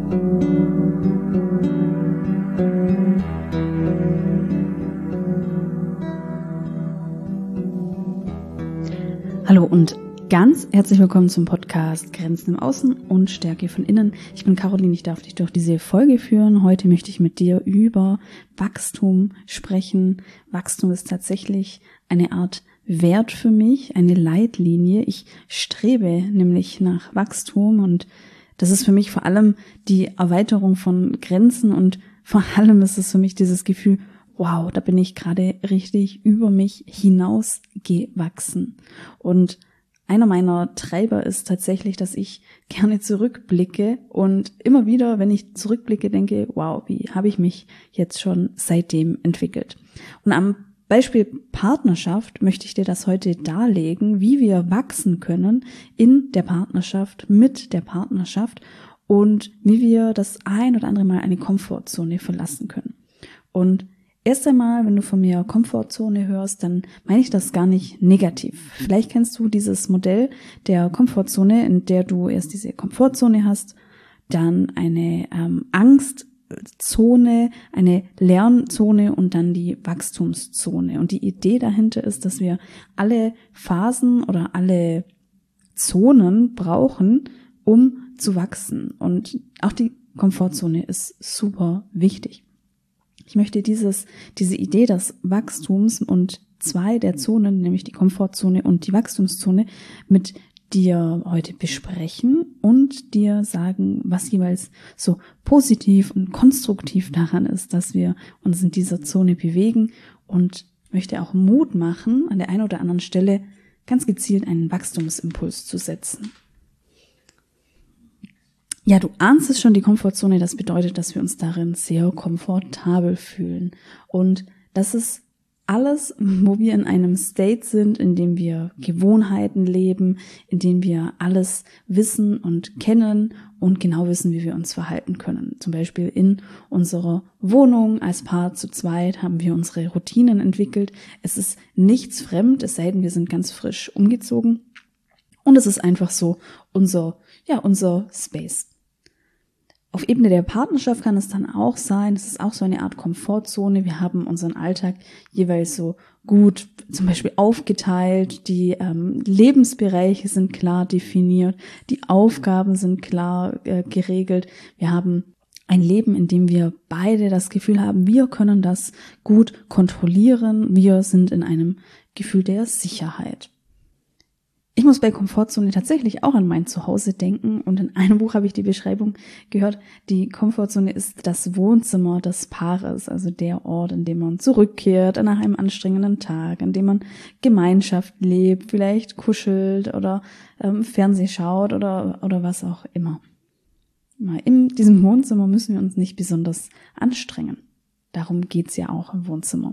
Hallo und ganz herzlich willkommen zum Podcast Grenzen im Außen und Stärke von innen. Ich bin Caroline, ich darf dich durch diese Folge führen. Heute möchte ich mit dir über Wachstum sprechen. Wachstum ist tatsächlich eine Art Wert für mich, eine Leitlinie. Ich strebe nämlich nach Wachstum und das ist für mich vor allem die Erweiterung von Grenzen und vor allem ist es für mich dieses Gefühl, wow, da bin ich gerade richtig über mich hinausgewachsen. Und einer meiner Treiber ist tatsächlich, dass ich gerne zurückblicke und immer wieder, wenn ich zurückblicke, denke, wow, wie habe ich mich jetzt schon seitdem entwickelt? Und am Beispiel Partnerschaft möchte ich dir das heute darlegen, wie wir wachsen können in der Partnerschaft, mit der Partnerschaft und wie wir das ein oder andere Mal eine Komfortzone verlassen können. Und erst einmal, wenn du von mir Komfortzone hörst, dann meine ich das gar nicht negativ. Vielleicht kennst du dieses Modell der Komfortzone, in der du erst diese Komfortzone hast, dann eine Angstzone, eine Lernzone und dann die Wachstumszone. Und die Idee dahinter ist, dass wir alle Phasen oder alle Zonen brauchen, um zu wachsen. Und auch die Komfortzone ist super wichtig. Ich möchte diese Idee des Wachstums und zwei der Zonen, nämlich die Komfortzone und die Wachstumszone, mit dir heute besprechen und dir sagen, was jeweils so positiv und konstruktiv daran ist, dass wir uns in dieser Zone bewegen und möchte auch Mut machen, an der einen oder anderen Stelle ganz gezielt einen Wachstumsimpuls zu setzen. Ja, du ahnst es schon, die Komfortzone, das bedeutet, dass wir uns darin sehr komfortabel fühlen. Und das ist alles, wo wir in einem State sind, in dem wir Gewohnheiten leben, in dem wir alles wissen und kennen und genau wissen, wie wir uns verhalten können. Zum Beispiel in unserer Wohnung als Paar zu zweit haben wir unsere Routinen entwickelt. Es ist nichts fremd, es sei denn, wir sind ganz frisch umgezogen. Und es ist einfach so unser Space. Auf Ebene der Partnerschaft kann es dann auch sein, es ist auch so eine Art Komfortzone. Wir haben unseren Alltag jeweils so gut zum Beispiel aufgeteilt, die Lebensbereiche sind klar definiert, die Aufgaben sind klar geregelt. Wir haben ein Leben, in dem wir beide das Gefühl haben, wir können das gut kontrollieren, wir sind in einem Gefühl der Sicherheit. Ich muss bei Komfortzone tatsächlich auch an mein Zuhause denken und in einem Buch habe ich die Beschreibung gehört, die Komfortzone ist das Wohnzimmer des Paares, also der Ort, an dem man zurückkehrt nach einem anstrengenden Tag, an dem man Gemeinschaft lebt, vielleicht kuschelt oder Fernseh schaut oder was auch immer. In diesem Wohnzimmer müssen wir uns nicht besonders anstrengen. Darum geht's ja auch im Wohnzimmer.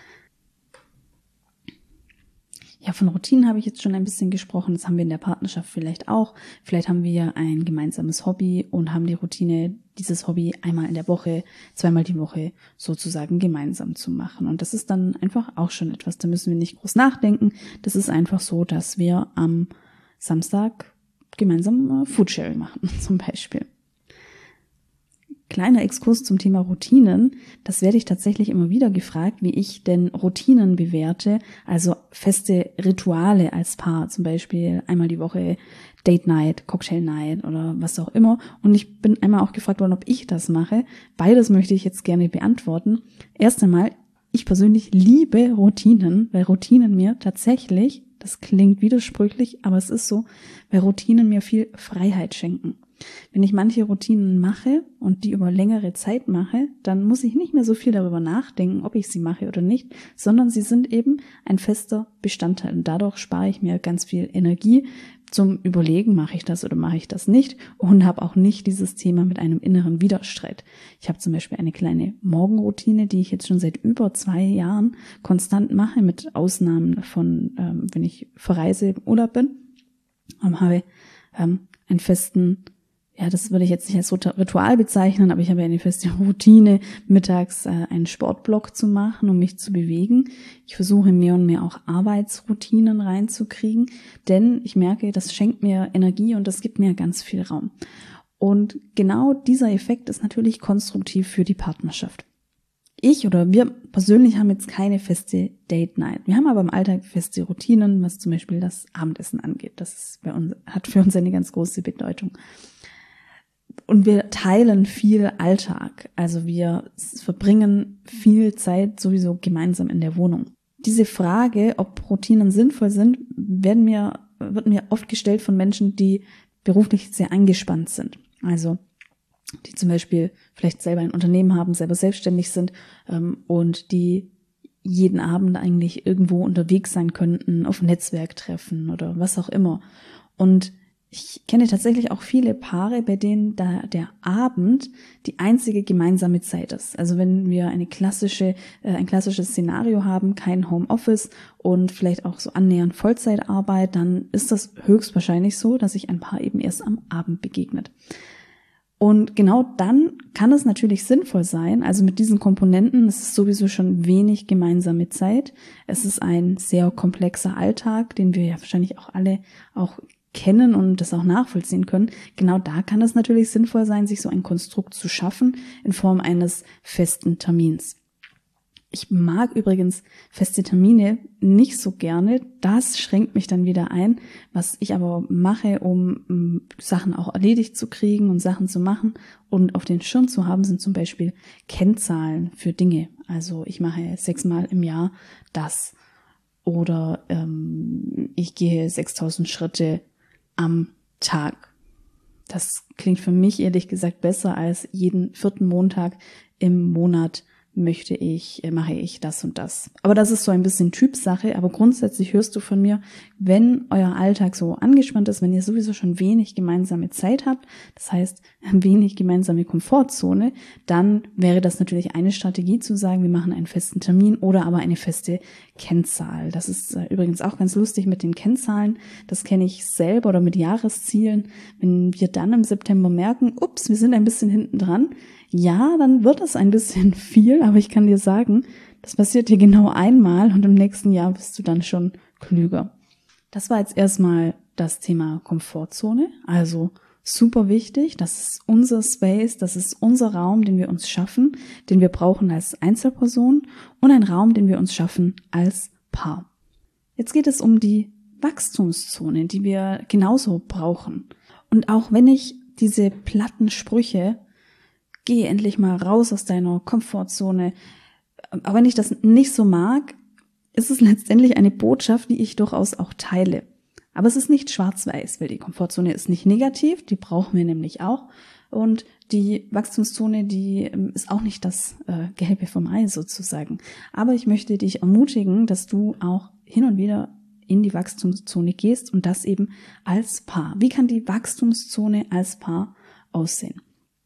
Ja, von Routinen habe ich jetzt schon ein bisschen gesprochen. Das haben wir in der Partnerschaft vielleicht auch. Vielleicht haben wir ein gemeinsames Hobby und haben die Routine, dieses Hobby einmal in der Woche, zweimal die Woche sozusagen gemeinsam zu machen. Und das ist dann einfach auch schon etwas. Da müssen wir nicht groß nachdenken. Das ist einfach so, dass wir am Samstag gemeinsam Foodsharing machen, zum Beispiel. Kleiner Exkurs zum Thema Routinen. Das werde ich tatsächlich immer wieder gefragt, wie ich denn Routinen bewerte, also feste Rituale als Paar, zum Beispiel einmal die Woche Date Night, Cocktail Night oder was auch immer. Und ich bin einmal auch gefragt worden, ob ich das mache. Beides möchte ich jetzt gerne beantworten. Erst einmal, ich persönlich liebe Routinen, weil Routinen mir tatsächlich, das klingt widersprüchlich, aber es ist so, weil Routinen mir viel Freiheit schenken. Wenn ich manche Routinen mache und die über längere Zeit mache, dann muss ich nicht mehr so viel darüber nachdenken, ob ich sie mache oder nicht, sondern sie sind eben ein fester Bestandteil. Und dadurch spare ich mir ganz viel Energie zum Überlegen, mache ich das oder mache ich das nicht, und habe auch nicht dieses Thema mit einem inneren Widerstreit. Ich habe zum Beispiel eine kleine Morgenroutine, die ich jetzt schon seit über 2 Jahren konstant mache, mit Ausnahmen von, wenn ich verreise, im Urlaub bin, habe einen festen, ja, das würde ich jetzt nicht als Ritual bezeichnen, aber ich habe eine feste Routine, mittags einen Sportblock zu machen, um mich zu bewegen. Ich versuche mehr und mehr auch Arbeitsroutinen reinzukriegen, denn ich merke, das schenkt mir Energie und das gibt mir ganz viel Raum. Und genau dieser Effekt ist natürlich konstruktiv für die Partnerschaft. Wir persönlich haben jetzt keine feste Date Night. Wir haben aber im Alltag feste Routinen, was zum Beispiel das Abendessen angeht. Hat für uns eine ganz große Bedeutung. Und wir teilen viel Alltag. Also wir verbringen viel Zeit sowieso gemeinsam in der Wohnung. Diese Frage, ob Routinen sinnvoll sind, wird mir oft gestellt von Menschen, die beruflich sehr eingespannt sind. Also die zum Beispiel vielleicht selber ein Unternehmen haben, selber selbstständig sind und die jeden Abend eigentlich irgendwo unterwegs sein könnten, auf Netzwerktreffen oder was auch immer. Und ich kenne tatsächlich auch viele Paare, bei denen da der Abend die einzige gemeinsame Zeit ist. Also wenn wir ein klassisches Szenario haben, kein Homeoffice und vielleicht auch so annähernd Vollzeitarbeit, dann ist das höchstwahrscheinlich so, dass sich ein Paar eben erst am Abend begegnet. Und genau dann kann es natürlich sinnvoll sein, also mit diesen Komponenten, es ist sowieso schon wenig gemeinsame Zeit. Es ist ein sehr komplexer Alltag, den wir ja wahrscheinlich auch alle auch kennen und das auch nachvollziehen können. Genau da kann es natürlich sinnvoll sein, sich so ein Konstrukt zu schaffen in Form eines festen Termins. Ich mag übrigens feste Termine nicht so gerne. Das schränkt mich dann wieder ein. Was ich aber mache, um Sachen auch erledigt zu kriegen und Sachen zu machen und auf den Schirm zu haben, sind zum Beispiel Kennzahlen für Dinge. Also ich mache 6-mal im Jahr das. Oder ich gehe 6.000 Schritte am Tag. Das klingt für mich ehrlich gesagt besser als jeden 4. Montag im Monat mache ich das und das. Aber das ist so ein bisschen Typsache, aber grundsätzlich hörst du von mir, wenn euer Alltag so angespannt ist, wenn ihr sowieso schon wenig gemeinsame Zeit habt, das heißt wenig gemeinsame Komfortzone, dann wäre das natürlich eine Strategie zu sagen, wir machen einen festen Termin oder aber eine feste Kennzahl. Das ist übrigens auch ganz lustig mit den Kennzahlen, das kenne ich selber oder mit Jahreszielen. Wenn wir dann im September merken, ups, wir sind ein bisschen hinten dran, ja, dann wird es ein bisschen viel, aber ich kann dir sagen, das passiert dir genau einmal und im nächsten Jahr bist du dann schon klüger. Das war jetzt erstmal das Thema Komfortzone, also super wichtig, das ist unser Space, das ist unser Raum, den wir uns schaffen, den wir brauchen als Einzelperson und ein Raum, den wir uns schaffen als Paar. Jetzt geht es um die Wachstumszone, die wir genauso brauchen. Und auch wenn ich diese platten Sprüche geh endlich mal raus aus deiner Komfortzone. Aber wenn ich das nicht so mag, ist es letztendlich eine Botschaft, die ich durchaus auch teile. Aber es ist nicht schwarz-weiß, weil die Komfortzone ist nicht negativ, die brauchen wir nämlich auch. Und die Wachstumszone, die ist auch nicht das Gelbe vom Ei sozusagen. Aber ich möchte dich ermutigen, dass du auch hin und wieder in die Wachstumszone gehst und das eben als Paar. Wie kann die Wachstumszone als Paar aussehen?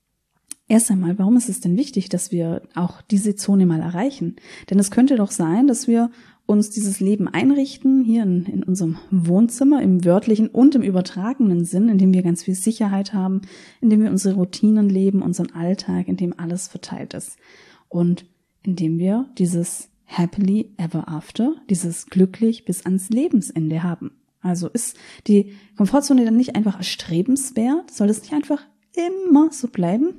Erst einmal, warum ist es denn wichtig, dass wir auch diese Zone mal erreichen? Denn es könnte doch sein, dass wir uns dieses Leben einrichten, hier in unserem Wohnzimmer, im wörtlichen und im übertragenen Sinn, in dem wir ganz viel Sicherheit haben, in dem wir unsere Routinen leben, unseren Alltag, in dem alles verteilt ist. Und in dem wir dieses happily ever after, dieses glücklich bis ans Lebensende haben. Also ist die Komfortzone dann nicht einfach erstrebenswert? Soll es nicht einfach immer so bleiben?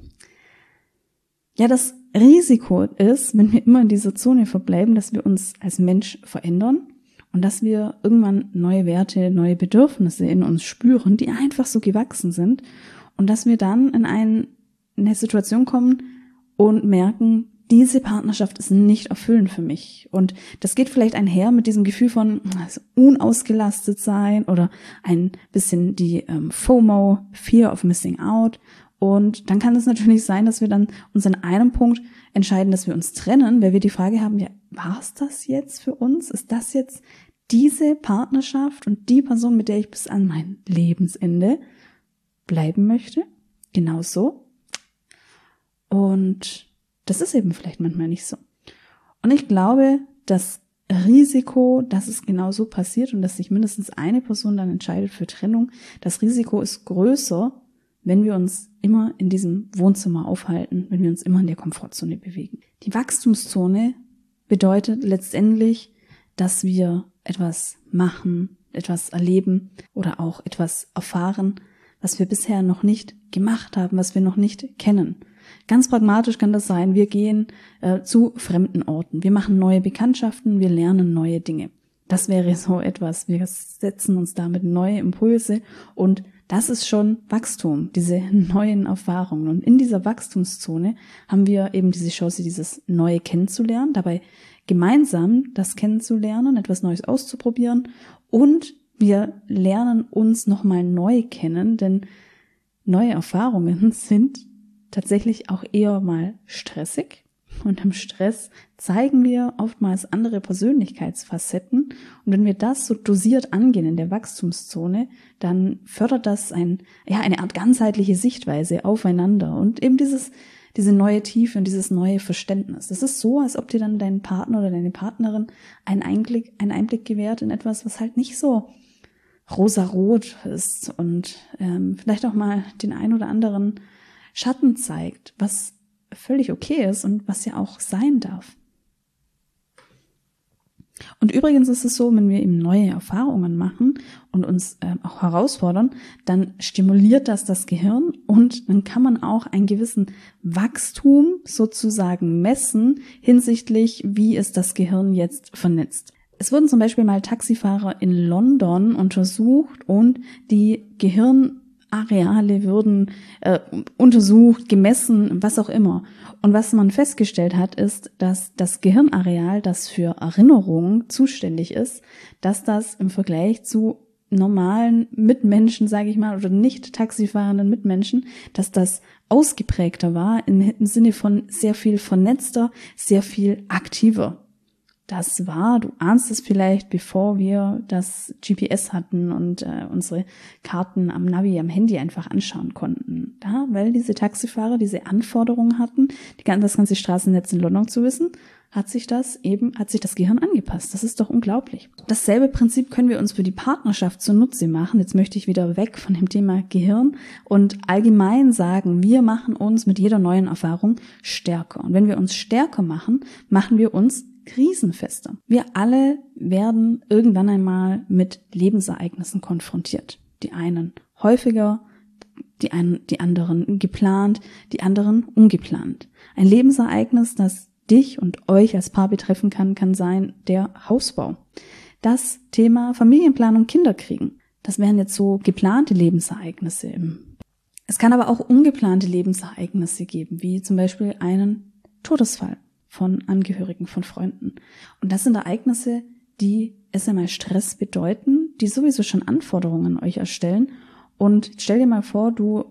Ja, das Risiko ist, wenn wir immer in dieser Zone verbleiben, dass wir uns als Mensch verändern und dass wir irgendwann neue Werte, neue Bedürfnisse in uns spüren, die einfach so gewachsen sind und dass wir dann in eine Situation kommen und merken, diese Partnerschaft ist nicht erfüllend für mich. Und das geht vielleicht einher mit diesem Gefühl von unausgelastet sein oder ein bisschen die FOMO, Fear of Missing Out. Und dann kann es natürlich sein, dass wir dann uns an einem Punkt entscheiden, dass wir uns trennen, weil wir die Frage haben, ja, war es das jetzt für uns? Ist das jetzt diese Partnerschaft und die Person, mit der ich bis an mein Lebensende bleiben möchte? Genau so. Und das ist eben vielleicht manchmal nicht so. Und ich glaube, das Risiko, dass es genau so passiert und dass sich mindestens eine Person dann entscheidet für Trennung, das Risiko ist größer, wenn wir uns immer in diesem Wohnzimmer aufhalten, wenn wir uns immer in der Komfortzone bewegen. Die Wachstumszone bedeutet letztendlich, dass wir etwas machen, etwas erleben oder auch etwas erfahren, was wir bisher noch nicht gemacht haben, was wir noch nicht kennen. Ganz pragmatisch kann das sein, wir gehen zu fremden Orten, wir machen neue Bekanntschaften, wir lernen neue Dinge. Das wäre so etwas, wir setzen uns damit neue Impulse und das ist schon Wachstum, diese neuen Erfahrungen. Und in dieser Wachstumszone haben wir eben diese Chance, dieses Neue kennenzulernen, dabei gemeinsam das kennenzulernen, etwas Neues auszuprobieren und wir lernen uns nochmal neu kennen, denn neue Erfahrungen sind tatsächlich auch eher mal stressig. Und im Stress zeigen wir oftmals andere Persönlichkeitsfacetten. Und wenn wir das so dosiert angehen in der Wachstumszone, dann fördert das eine Art ganzheitliche Sichtweise aufeinander und eben diese neue Tiefe und dieses neue Verständnis. Das ist so, als ob dir dann dein Partner oder deine Partnerin einen Einblick gewährt in etwas, was halt nicht so rosarot ist und vielleicht auch mal den ein oder anderen Schatten zeigt, was völlig okay ist und was ja auch sein darf. Und übrigens ist es so, wenn wir eben neue Erfahrungen machen und uns auch herausfordern, dann stimuliert das Gehirn und dann kann man auch einen gewissen Wachstum sozusagen messen hinsichtlich, wie ist das Gehirn jetzt vernetzt. Es wurden zum Beispiel mal Taxifahrer in London untersucht und die Gehirnareale wurden untersucht, gemessen, was auch immer. Und was man festgestellt hat, ist, dass das Gehirnareal, das für Erinnerung zuständig ist, dass das im Vergleich zu normalen Mitmenschen, sage ich mal, oder nicht taxifahrenden Mitmenschen, dass das ausgeprägter war im Sinne von sehr viel vernetzter, sehr viel aktiver. Das war, du ahnst es vielleicht, bevor wir das GPS hatten und unsere Karten am Navi, am Handy einfach anschauen konnten. Da, weil diese Taxifahrer diese Anforderungen hatten, das ganze Straßennetz in London zu wissen, hat sich das Gehirn angepasst. Das ist doch unglaublich. Dasselbe Prinzip können wir uns für die Partnerschaft zunutze machen. Jetzt möchte ich wieder weg von dem Thema Gehirn und allgemein sagen, wir machen uns mit jeder neuen Erfahrung stärker. Und wenn wir uns stärker machen, machen wir uns krisenfester. Wir alle werden irgendwann einmal mit Lebensereignissen konfrontiert. Die einen häufiger, die anderen geplant, die anderen ungeplant. Ein Lebensereignis, das dich und euch als Paar betreffen kann sein der Hausbau. Das Thema Familienplanung, Kinderkriegen. Das wären jetzt so geplante Lebensereignisse. Es kann aber auch ungeplante Lebensereignisse geben, wie zum Beispiel einen Todesfall von Angehörigen, von Freunden. Und das sind Ereignisse, die erst einmal Stress bedeuten, die sowieso schon Anforderungen an euch erstellen. Und stell dir mal vor, du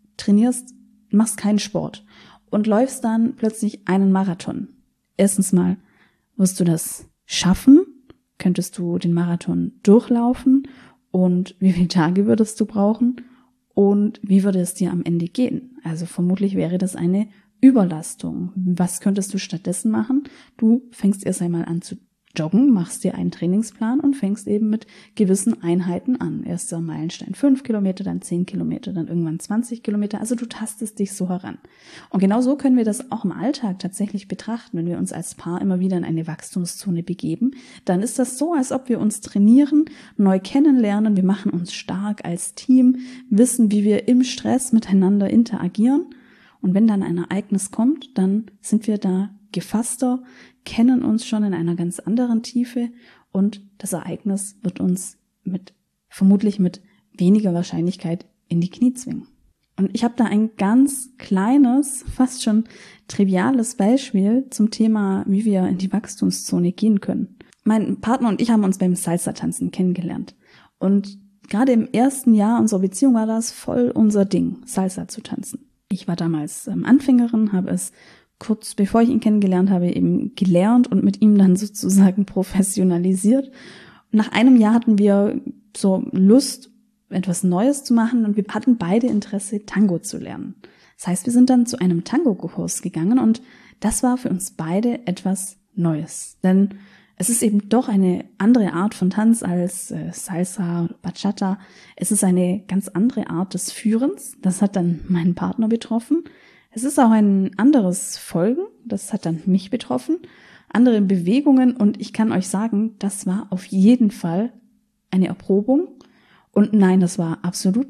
machst keinen Sport und läufst dann plötzlich einen Marathon. Erstens mal, wirst du das schaffen? Könntest du den Marathon durchlaufen? Und wie viele Tage würdest du brauchen? Und wie würde es dir am Ende gehen? Also vermutlich wäre das eine Überlastung. Was könntest du stattdessen machen? Du fängst erst einmal an zu joggen, machst dir einen Trainingsplan und fängst eben mit gewissen Einheiten an. Erster Meilenstein 5 Kilometer, dann 10 Kilometer, dann irgendwann 20 Kilometer. Also du tastest dich so heran. Und genau so können wir das auch im Alltag tatsächlich betrachten. Wenn wir uns als Paar immer wieder in eine Wachstumszone begeben, dann ist das so, als ob wir uns trainieren, neu kennenlernen. Wir machen uns stark als Team, wissen, wie wir im Stress miteinander interagieren. Und wenn dann ein Ereignis kommt, dann sind wir da gefasster, kennen uns schon in einer ganz anderen Tiefe und das Ereignis wird uns vermutlich mit weniger Wahrscheinlichkeit in die Knie zwingen. Und ich habe da ein ganz kleines, fast schon triviales Beispiel zum Thema, wie wir in die Wachstumszone gehen können. Mein Partner und ich haben uns beim Salsa-Tanzen kennengelernt. Und gerade im ersten Jahr unserer Beziehung war das voll unser Ding, Salsa zu tanzen. Ich war damals Anfängerin, habe es kurz bevor ich ihn kennengelernt habe eben gelernt und mit ihm dann sozusagen professionalisiert. Und nach einem Jahr hatten wir so Lust, etwas Neues zu machen und wir hatten beide Interesse, Tango zu lernen. Das heißt, wir sind dann zu einem Tango-Kurs gegangen und das war für uns beide etwas Neues. Denn es ist eben doch eine andere Art von Tanz als Salsa oder Bachata. Es ist eine ganz andere Art des Führens. Das hat dann meinen Partner betroffen. Es ist auch ein anderes Folgen. Das hat dann mich betroffen. Andere Bewegungen. Und ich kann euch sagen, das war auf jeden Fall eine Erprobung. Und nein, das war absolut nicht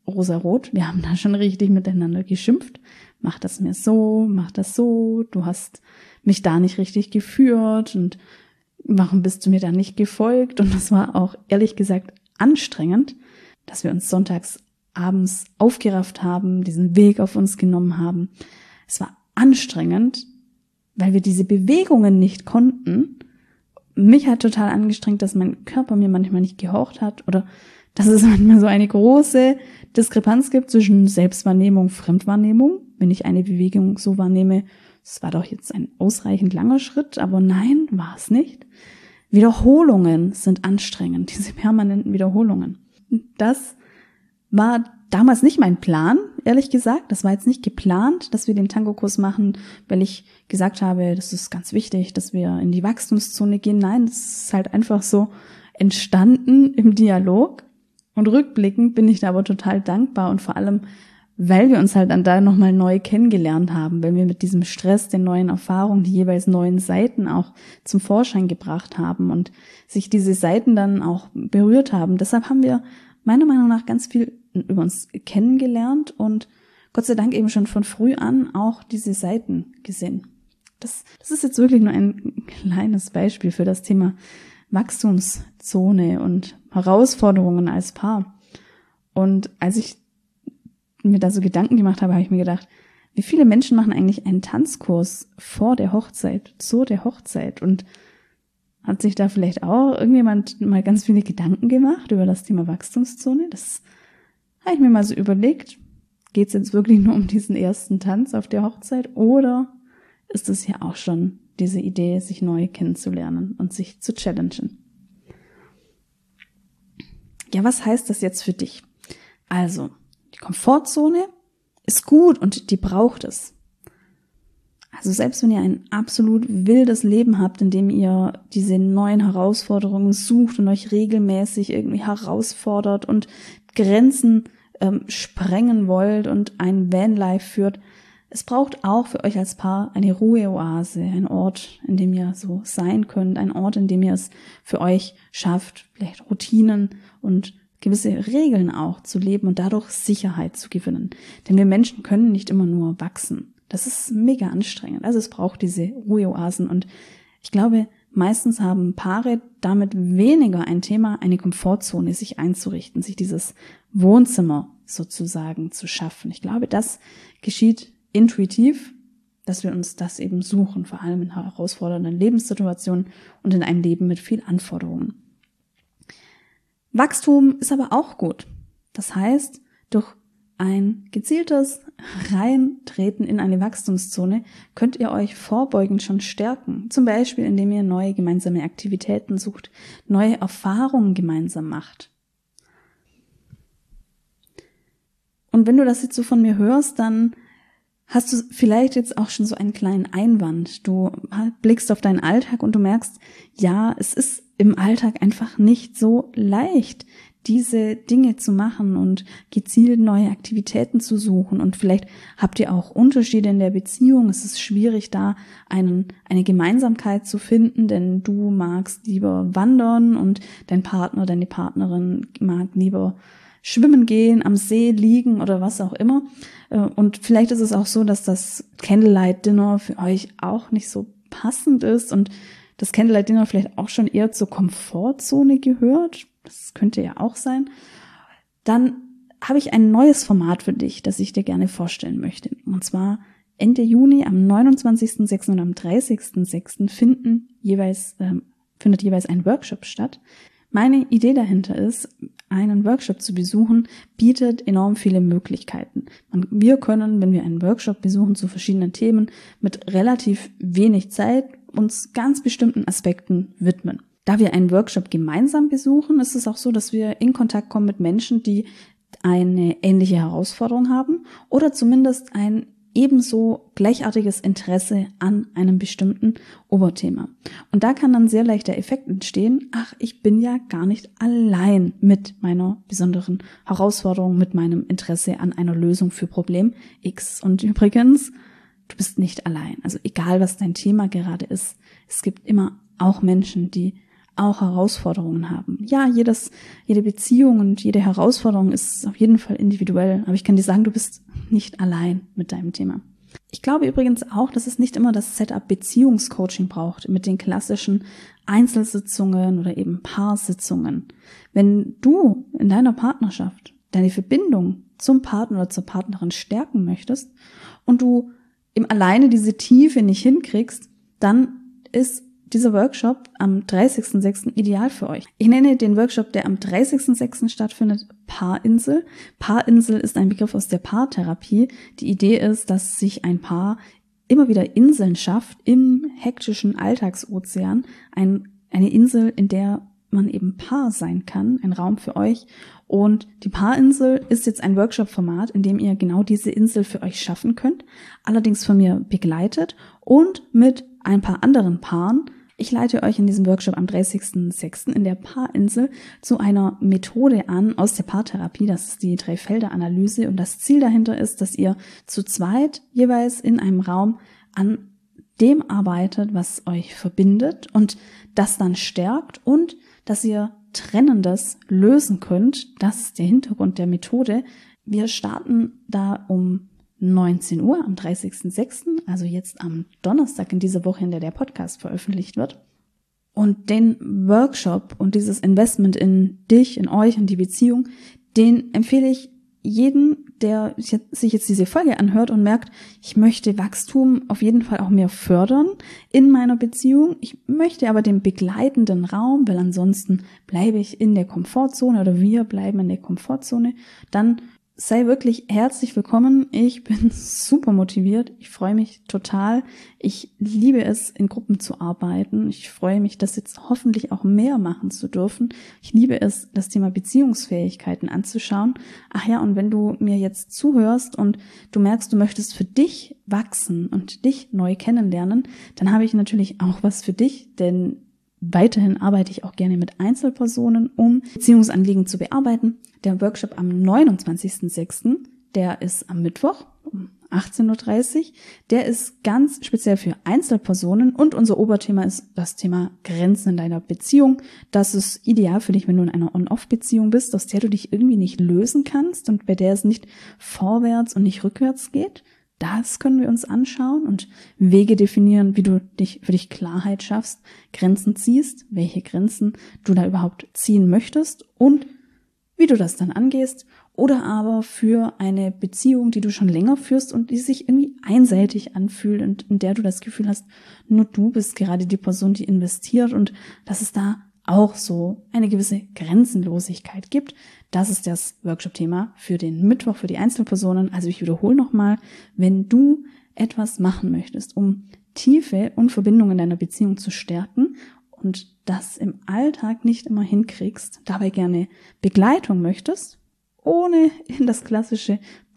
rosarot. Wir haben da schon richtig miteinander geschimpft. Mach das mir so, mach das so, du hast mich da nicht richtig geführt und warum bist du mir da nicht gefolgt? Und das war auch ehrlich gesagt anstrengend, dass wir uns sonntags abends aufgerafft haben, diesen Weg auf uns genommen haben. Es war anstrengend, weil wir diese Bewegungen nicht konnten. Mich hat total angestrengt, dass mein Körper mir manchmal nicht gehorcht hat oder dass es manchmal so eine große Diskrepanz gibt zwischen Selbstwahrnehmung und Fremdwahrnehmung. Wenn ich eine Bewegung so wahrnehme, es war doch jetzt ein ausreichend langer Schritt, aber nein, war es nicht. Wiederholungen sind anstrengend, diese permanenten Wiederholungen. Das war damals nicht mein Plan, ehrlich gesagt. Das war jetzt nicht geplant, dass wir den Tango-Kurs machen, weil ich gesagt habe, das ist ganz wichtig, dass wir in die Wachstumszone gehen. Nein, das ist halt einfach so entstanden im Dialog. Und rückblickend bin ich da aber total dankbar und vor allem, weil wir uns halt dann da nochmal neu kennengelernt haben, weil wir mit diesem Stress, den neuen Erfahrungen, die jeweils neuen Seiten auch zum Vorschein gebracht haben und sich diese Seiten dann auch berührt haben. Deshalb haben wir meiner Meinung nach ganz viel über uns kennengelernt und Gott sei Dank eben schon von früh an auch diese Seiten gesehen. Das ist jetzt wirklich nur ein kleines Beispiel für das Thema Wachstumszone und Herausforderungen als Paar. Und als ich mir da so Gedanken gemacht habe, habe ich mir gedacht, wie viele Menschen machen eigentlich einen Tanzkurs vor der Hochzeit, zu der Hochzeit? Und hat sich da vielleicht auch irgendjemand mal ganz viele Gedanken gemacht über das Thema Wachstumszone? Das habe ich mir mal so überlegt. Geht es jetzt wirklich nur um diesen ersten Tanz auf der Hochzeit? Oder ist es ja auch schon diese Idee, sich neu kennenzulernen und sich zu challengen? Ja, was heißt das jetzt für dich? Also, die Komfortzone ist gut und die braucht es. Also selbst wenn ihr ein absolut wildes Leben habt, in dem ihr diese neuen Herausforderungen sucht und euch regelmäßig irgendwie herausfordert und Grenzen sprengen wollt und ein Vanlife führt, es braucht auch für euch als Paar eine Ruheoase, ein Ort, in dem ihr so sein könnt, ein Ort, in dem ihr es für euch schafft, vielleicht Routinen und gewisse Regeln auch zu leben und dadurch Sicherheit zu gewinnen. Denn wir Menschen können nicht immer nur wachsen. Das ist mega anstrengend. Also es braucht diese Ruheoasen und ich glaube, meistens haben Paare damit weniger ein Thema, eine Komfortzone sich einzurichten, sich dieses Wohnzimmer sozusagen zu schaffen. Ich glaube, das geschieht intuitiv, dass wir uns das eben suchen, vor allem in herausfordernden Lebenssituationen und in einem Leben mit viel Anforderungen. Wachstum ist aber auch gut. Das heißt, durch ein gezieltes Reintreten in eine Wachstumszone könnt ihr euch vorbeugend schon stärken. Zum Beispiel, indem ihr neue gemeinsame Aktivitäten sucht, neue Erfahrungen gemeinsam macht. Und wenn du das jetzt so von mir hörst, dann hast du vielleicht jetzt auch schon so einen kleinen Einwand. Du blickst auf deinen Alltag und du merkst, ja, es ist im Alltag einfach nicht so leicht, diese Dinge zu machen und gezielt neue Aktivitäten zu suchen. Und vielleicht habt ihr auch Unterschiede in der Beziehung. Es ist schwierig, da eine Gemeinsamkeit zu finden, denn du magst lieber wandern und dein Partner, deine Partnerin mag lieber schwimmen gehen, am See liegen oder was auch immer. Und vielleicht ist es auch so, dass das Candlelight Dinner für euch auch nicht so passend ist und das Candlelight Dinner vielleicht auch schon eher zur Komfortzone gehört. Das könnte ja auch sein. Dann habe ich ein neues Format für dich, das ich dir gerne vorstellen möchte. Und zwar Ende Juni am 29.06. und am 30.06. findet jeweils ein Workshop statt. Meine Idee dahinter ist, einen Workshop zu besuchen, bietet enorm viele Möglichkeiten. Wir können, wenn wir einen Workshop besuchen zu verschiedenen Themen, mit relativ wenig Zeit uns ganz bestimmten Aspekten widmen. Da wir einen Workshop gemeinsam besuchen, ist es auch so, dass wir in Kontakt kommen mit Menschen, die eine ähnliche Herausforderung haben oder zumindest ein ebenso gleichartiges Interesse an einem bestimmten Oberthema. Und da kann dann sehr leicht der Effekt entstehen, ach, ich bin ja gar nicht allein mit meiner besonderen Herausforderung, mit meinem Interesse an einer Lösung für Problem X. Und übrigens, du bist nicht allein. Also egal, was dein Thema gerade ist, es gibt immer auch Menschen, die auch Herausforderungen haben. Ja, jede Beziehung und jede Herausforderung ist auf jeden Fall individuell, aber ich kann dir sagen, du bist nicht allein mit deinem Thema. Ich glaube übrigens auch, dass es nicht immer das Setup Beziehungscoaching braucht mit den klassischen Einzelsitzungen oder eben Paarsitzungen. Wenn du in deiner Partnerschaft deine Verbindung zum Partner oder zur Partnerin stärken möchtest und du eben alleine diese Tiefe nicht hinkriegst, dann ist dieser Workshop am 30.06. ideal für euch. Ich nenne den Workshop, der am 30.06. stattfindet, Paarinsel. Paarinsel ist ein Begriff aus der Paartherapie. Die Idee ist, dass sich ein Paar immer wieder Inseln schafft im hektischen Alltagsozean. Eine Insel, in der man eben Paar sein kann, ein Raum für euch. Und die Paarinsel ist jetzt ein Workshop-Format, in dem ihr genau diese Insel für euch schaffen könnt. Allerdings von mir begleitet und mit ein paar anderen Paaren. Ich leite euch in diesem Workshop am 30.06. in der Paarinsel zu einer Methode an aus der Paartherapie. Das ist die Drei-Felder-Analyse und das Ziel dahinter ist, dass ihr zu zweit jeweils in einem Raum an dem arbeitet, was euch verbindet und das dann stärkt und dass ihr Trennendes lösen könnt. Das ist der Hintergrund der Methode. Wir starten da um 19 Uhr am 30.06., also jetzt am Donnerstag in dieser Woche, in der Podcast veröffentlicht wird. Und den Workshop und dieses Investment in dich, in euch und die Beziehung, den empfehle ich jedem, der sich jetzt diese Folge anhört und merkt, ich möchte Wachstum auf jeden Fall auch mehr fördern in meiner Beziehung. Ich möchte aber den begleitenden Raum, weil ansonsten bleibe ich in der Komfortzone oder wir bleiben in der Komfortzone, dann sei wirklich herzlich willkommen. Ich bin super motiviert. Ich freue mich total. Ich liebe es, in Gruppen zu arbeiten. Ich freue mich, das jetzt hoffentlich auch mehr machen zu dürfen. Ich liebe es, das Thema Beziehungsfähigkeiten anzuschauen. Ach ja, und wenn du mir jetzt zuhörst und du merkst, du möchtest für dich wachsen und dich neu kennenlernen, dann habe ich natürlich auch was für dich, denn weiterhin arbeite ich auch gerne mit Einzelpersonen, um Beziehungsanliegen zu bearbeiten. Der Workshop am 29.06., der ist am Mittwoch um 18.30 Uhr. Der ist ganz speziell für Einzelpersonen und unser Oberthema ist das Thema Grenzen in deiner Beziehung. Das ist ideal für dich, wenn du in einer On-Off-Beziehung bist, aus der du dich irgendwie nicht lösen kannst und bei der es nicht vorwärts und nicht rückwärts geht. Das können wir uns anschauen und Wege definieren, wie du für dich Klarheit schaffst, Grenzen ziehst, welche Grenzen du da überhaupt ziehen möchtest und wie du das dann angehst. Oder aber für eine Beziehung, die du schon länger führst und die sich irgendwie einseitig anfühlt und in der du das Gefühl hast, nur du bist gerade die Person, die investiert und dass es da auch so eine gewisse Grenzenlosigkeit gibt. Das ist das Workshop-Thema für den Mittwoch für die Einzelpersonen. Also ich wiederhole nochmal, wenn du etwas machen möchtest, um Tiefe und Verbindung in deiner Beziehung zu stärken und das im Alltag nicht immer hinkriegst, dabei gerne Begleitung möchtest, ohne in das klassische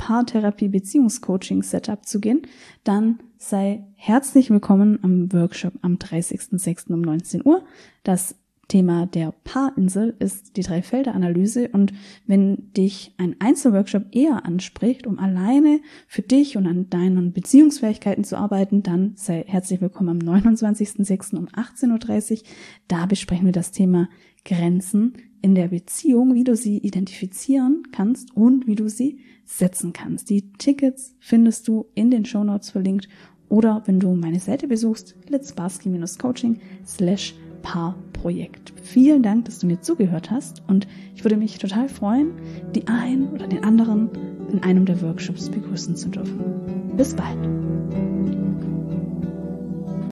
Paartherapie-Beziehungscoaching-Setup zu gehen, dann sei herzlich willkommen am Workshop am 30.06. um 19 Uhr. Das Thema der Paarinsel ist die Drei-Felder-Analyse und wenn dich ein Einzelworkshop eher anspricht, um alleine für dich und an deinen Beziehungsfähigkeiten zu arbeiten, dann sei herzlich willkommen am 29.06. um 18.30 Uhr. Da besprechen wir das Thema Grenzen in der Beziehung, wie du sie identifizieren kannst und wie du sie setzen kannst. Die Tickets findest du in den Shownotes verlinkt oder wenn du meine Seite besuchst, litzbarski-coaching/Paarprojekt. Vielen Dank, dass du mir zugehört hast und ich würde mich total freuen, die einen oder den anderen in einem der Workshops begrüßen zu dürfen. Bis bald!